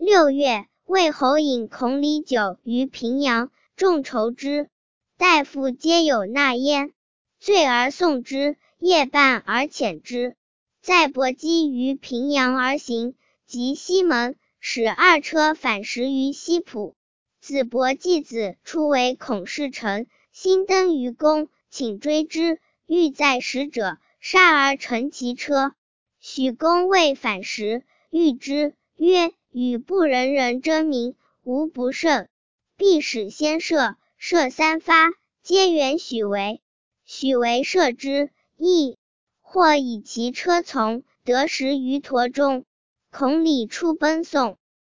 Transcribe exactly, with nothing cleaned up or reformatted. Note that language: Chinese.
六月，魏侯引孔鲤酒于平阳，众筹之，大夫皆有纳焉。醉而送之，夜半而遣之。在伯姬于平阳而行，及西门，使二车反食于西浦。子伯季子初为孔氏臣，新登于宫，请追之，欲在食者，杀而乘其车。许公谓反食，欲之，曰：与不仁人争名，无不胜。必使先射，射三发，皆援许为。许为射之，亦或以其车从，得食于沱中。孔鲤出奔送。